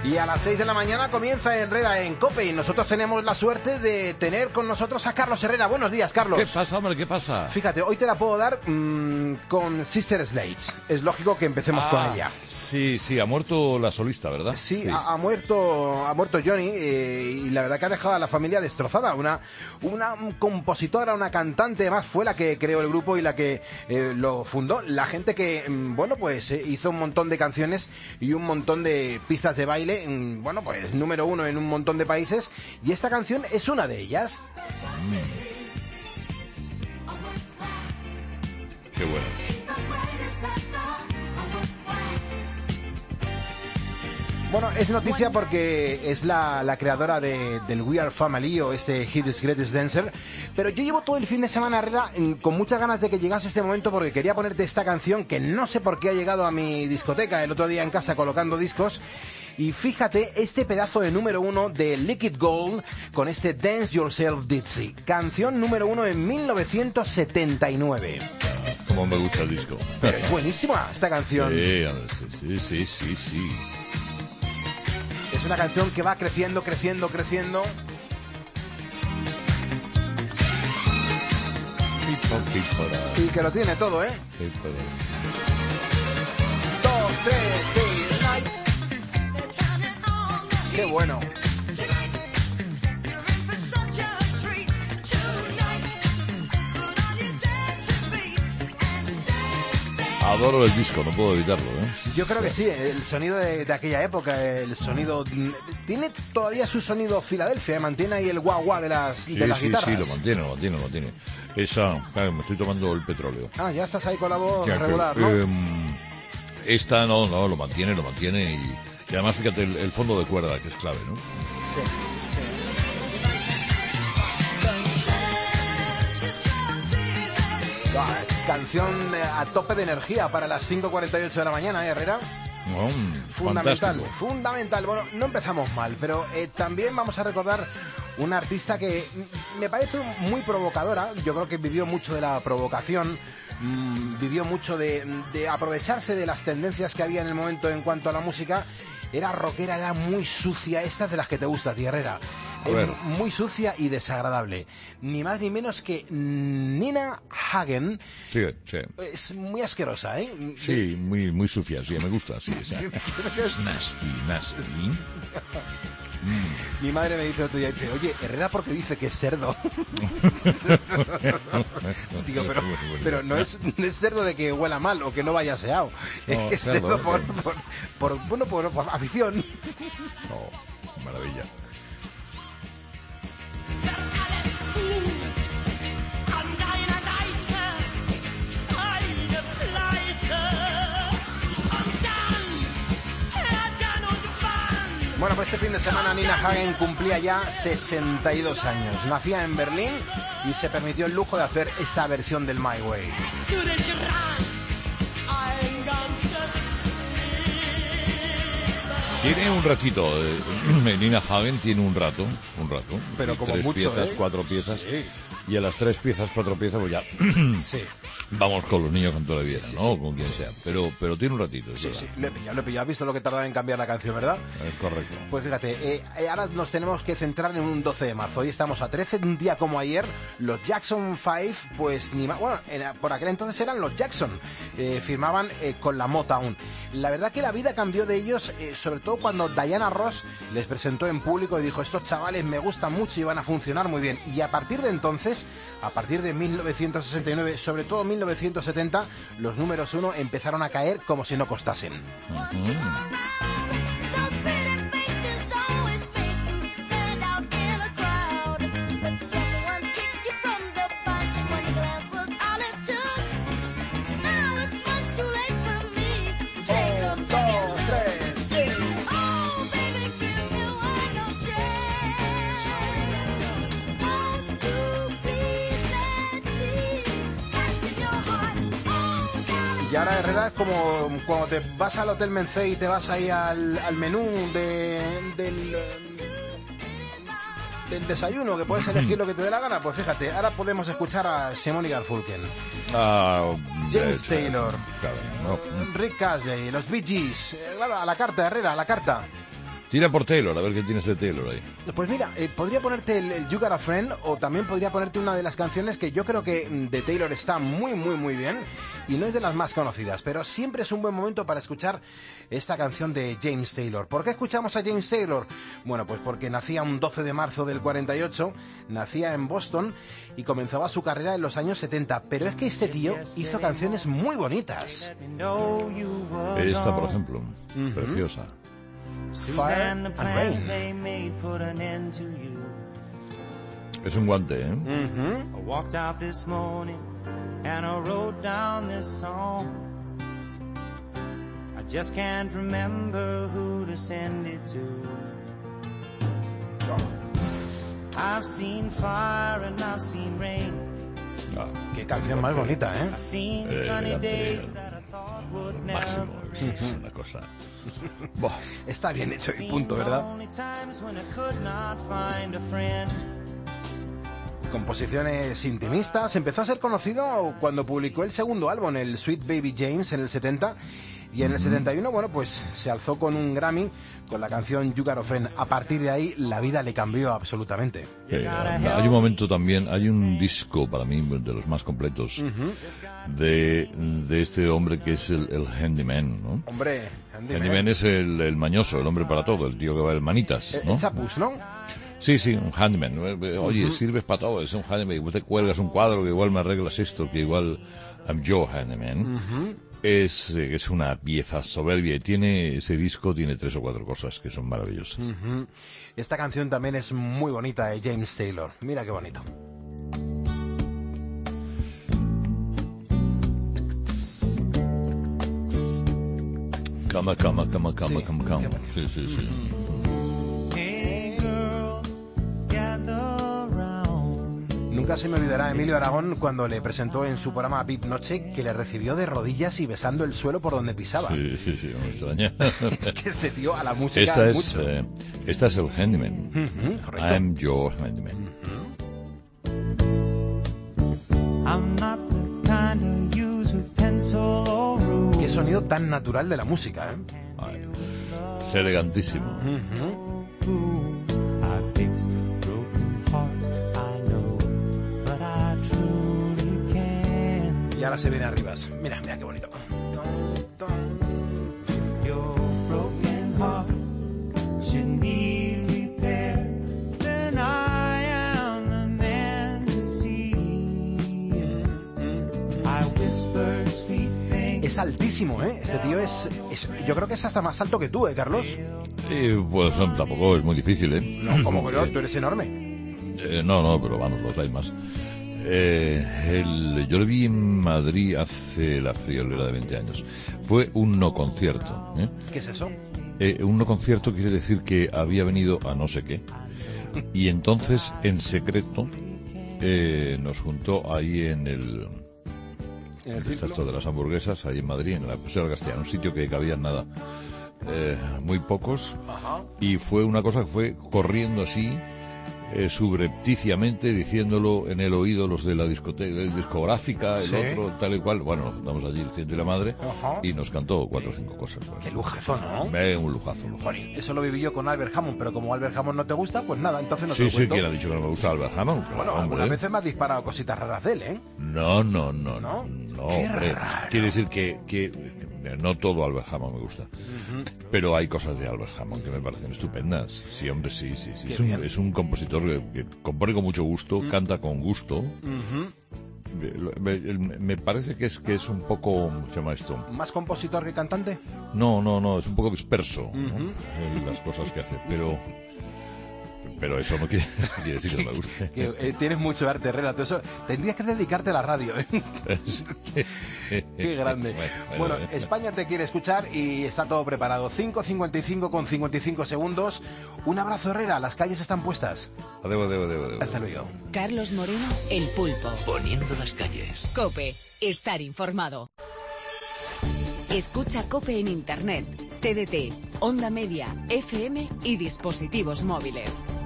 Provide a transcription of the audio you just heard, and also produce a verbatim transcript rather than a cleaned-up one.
Y a las seis de la mañana comienza Herrera en COPE y nosotros tenemos la suerte de tener con nosotros a Carlos Herrera. Buenos días, Carlos. ¿Qué pasa, hombre? ¿Qué pasa? Fíjate, hoy te la puedo dar mmm, con Sister Sledge. Es lógico que empecemos ah, con ella. Sí, sí, ha muerto la solista, ¿verdad? Sí, sí. Ha, ha muerto ha muerto Johnny eh, y la verdad que ha dejado a la familia destrozada. Una, una compositora, una cantante más fue la que creó el grupo y la que eh, lo fundó. La gente que, bueno, pues eh, hizo un montón de canciones y un montón de pistas de baile, bueno, pues número uno en un montón de países, y esta canción es una de ellas. Mm. Qué buena. Bueno, es noticia porque es la, la creadora de, del We Are Family o este His Greatest Dancer, pero yo llevo todo el fin de semana, Herrera, con muchas ganas de que llegase este momento porque quería ponerte esta canción que no sé por qué ha llegado a mi discoteca el otro día en casa colocando discos. Y fíjate este pedazo de número uno de Liquid Gold con este Dance Yourself Ditsy, canción número uno en mil novecientos setenta y nueve. Como me gusta el disco. Pero es buenísima esta canción. Sí, sí, sí, sí, sí. Es una canción que va creciendo, creciendo, creciendo. Y que lo tiene todo, ¿eh? Dos, tres, seis, nine. ¡Qué bueno! Adoro el disco, no puedo evitarlo, ¿eh? Yo creo que sí, el sonido de, de aquella época, el sonido... Tiene todavía su sonido Filadelfia, ¿eh? Mantiene ahí el guau guau de las, sí, de las sí, guitarras. Sí, lo mantiene, lo mantiene, lo mantiene. Esa, claro, me estoy tomando el petróleo. Ah, ya estás ahí con la voz ya, regular, pero, ¿no? Eh, esta no, no, lo mantiene, lo mantiene y, y además fíjate el, el fondo de cuerda, que es clave, ¿no? Sí, sí. Ah, es canción a tope de energía para las cinco cuarenta y ocho de la mañana, ¿eh, Herrera? Oh, fundamental, fantástico. fundamental. Bueno, no empezamos mal, pero eh, también vamos a recordar una artista que me parece muy provocadora. Yo creo que vivió mucho de la provocación, mmm, vivió mucho de, de aprovecharse de las tendencias que había en el momento en cuanto a la música. Era rockera, era muy sucia, estas de las que te gusta, tía Herrera. Eh, muy sucia y desagradable. Ni más ni menos que Nina Hagen. Sí, sí. Es muy asquerosa, ¿eh? Sí, muy, muy sucia, sí, me gusta, sí. sí. Es nasty, nasty. Mm. Mi madre me dice otro día, dice, oye, Herrera, ¿por qué dice que es cerdo? Digo, pero, pero no, es, no es cerdo de que huela mal o que no vaya aseado. No, es que es cerdo, cerdo por, por, por, bueno, por, por afición. Oh, maravilla. Bueno, pues este fin de semana Nina Hagen cumplía ya sesenta y dos años. Nacía en Berlín y se permitió el lujo de hacer esta versión del My Way. Tiene un ratito, eh, Nina Hagen tiene un rato, un rato. Pero como tres mucho, piezas, ¿eh? cuatro piezas. Sí. Y a las tres piezas, cuatro piezas, pues ya... Sí. Vamos con los niños con toda la vida, sí, sí, ¿no? sí. Con quien sea. Pero, pero tiene un ratito. Sí, sí, lo he pillado, lo he pillado. ¿Has visto lo que tardaba en cambiar la canción, verdad? Es correcto. Pues fíjate, eh, ahora nos tenemos que centrar en un doce de marzo. Hoy estamos a trece, un día como ayer. Los Jackson Five, pues ni más... Bueno, en, por aquel entonces eran los Jackson. Eh, firmaban eh, con la Motown. La verdad que la vida cambió de ellos, eh, sobre todo cuando Diana Ross les presentó en público y dijo, estos chavales me gustan mucho y van a funcionar muy bien. Y a partir de entonces, a partir de mil novecientos sesenta y nueve, sobre todo mil novecientos setenta, los números uno empezaron a caer como si no costasen. Uh-huh. Y ahora, Herrera, es como cuando te vas al Hotel Mencey y te vas ahí al, al menú de, del, del desayuno, que puedes elegir lo que te dé la gana. Pues fíjate, ahora podemos escuchar a Simon y Garfunkel, uh, James yes, Taylor, claro, no. Rick Astley, los Bee Gees. Claro, a la carta, Herrera, a la carta. Tira por Taylor, a ver qué tienes de Taylor ahí. Pues mira, eh, podría ponerte el, el You Got a Friend, o también podría ponerte una de las canciones que yo creo que de Taylor está muy, muy, muy bien, y no es de las más conocidas, pero siempre es un buen momento para escuchar esta canción de James Taylor. ¿Por qué escuchamos a James Taylor? Bueno, pues porque nacía un doce de marzo del cuarenta y ocho, nacía en Boston y comenzaba su carrera en los años setenta, pero es que este tío hizo canciones muy bonitas. Esta, por ejemplo, uh-huh. Preciosa. Fire and Rain. Es un guante, ¿eh? Uh-huh. I walked out this morning and I wrote down this song. I just can't remember who to send it to. I've seen fire and I've seen rain. Ah, qué canción más bonita, ¿eh? I've seen sunny days that I thought would never. Máximo, es, es una cosa. Buah. Está bien hecho y punto, ¿verdad? Composiciones intimistas. Empezó a ser conocido cuando publicó el segundo álbum, el Sweet Baby James, en el setenta, y en el setenta y uno, bueno, pues se alzó con un Grammy con la canción You Got a Friend. A partir de ahí la vida le cambió absolutamente. Eh, hay un momento también, hay un disco para mí de los más completos, uh-huh. de, de este hombre que es el, el Handyman, ¿no? Hombre, Handyman, Handyman es el, el mañoso, el hombre para todo, el tío que va de manitas, ¿no? El chapus, ¿no? Sí, sí, un handyman. Oye, uh-huh. Sirves para todo, es un handyman. Igual te cuelgas un cuadro, que igual me arreglas esto, que igual I'm your handyman. Uh-huh. Es, es una pieza soberbia y tiene, ese disco tiene tres o cuatro cosas que son maravillosas. Uh-huh. Esta canción también es muy bonita de James Taylor. Mira qué bonito. Cama, cama, cama, cama, cama, cama. Sí, sí, sí. Nunca se me olvidará Emilio Aragón cuando le presentó en su programa V I P Noche, que le recibió de rodillas y besando el suelo por donde pisaba. Sí, sí, sí, me extraña. Es que este tío a la música esta es, mucho. Eh, esta es el Handyman. Uh-huh, I'm your Handyman. Uh-huh. I'm not the kind to use a pencil or rule. Qué sonido tan natural de la música, ¿eh? Ay, es elegantísimo. Uh-huh. Y ahora se viene arriba. Mira, mira qué bonito. Es altísimo, ¿eh? Este tío es, es... Yo creo que es hasta más alto que tú, ¿eh, Carlos? Eh, pues no, tampoco es muy difícil, ¿eh? No, como que no, eh, tú eres enorme. Eh, no, no, pero vamos, los hay más. Eh, el, yo lo vi en Madrid hace la friolera de veinte años. Fue un no concierto, ¿eh? ¿Qué es eso? Eh, un no concierto quiere decir que había venido a no sé qué. Y entonces, en secreto, eh, nos juntó ahí en el... ¿En el despacho de las hamburguesas, ahí en Madrid, en la Paseo del Castellano, un sitio que cabían nada, eh, muy pocos. Ajá. Y fue una cosa que fue corriendo así, Eh, subrepticiamente, diciéndolo en el oído los de la discoteca, discográfica, el ¿Sí? otro, tal y cual. Bueno, nos juntamos allí el ciento y la madre. Ajá. Y nos cantó cuatro o cinco cosas. Bueno. Qué lujazo, ¿no? Eh, un lujazo, un lujazo. Joder, eso lo viví yo con Albert Hammond, pero como Albert Hammond no te gusta, pues nada, entonces no te Sí, lo sí, cuento. ¿quién ha dicho que no me gusta Albert Hammond? Claro, Bueno, hombre. algunas veces me has disparado cositas raras de él, ¿eh? No, no, no, ¿No? no, Qué hombre. raro. Quiere decir que, que, que no todo Albert Hammond me gusta. Uh-huh. Pero hay cosas de Albert Hammond que me parecen estupendas. Sí, hombre, sí, sí, sí. Es un, es un compositor que, que compone con mucho gusto, uh-huh. Canta con gusto. Uh-huh. Me, me parece que es que es un poco, ¿cómo se llama esto? ¿Más compositor que cantante? No, no, no, es un poco disperso, uh-huh. ¿no? En las cosas que hace, pero pero eso no quiere, quiere decir que no me guste. Que, eh, tienes mucho arte, Relato. Eso tendrías que dedicarte a la radio, ¿eh? Qué grande. Bueno, bueno, bueno, bueno, España te quiere escuchar y está todo preparado. cinco cincuenta y cinco con cincuenta y cinco segundos. Un abrazo, Herrera. Las calles están puestas. Adeu, adeu, adeu, adeu. Hasta luego. Carlos Moreno, El Pulpo. Poniendo las calles. COPE. Estar informado. Escucha COPE en Internet, T D T, Onda Media, F M y dispositivos móviles.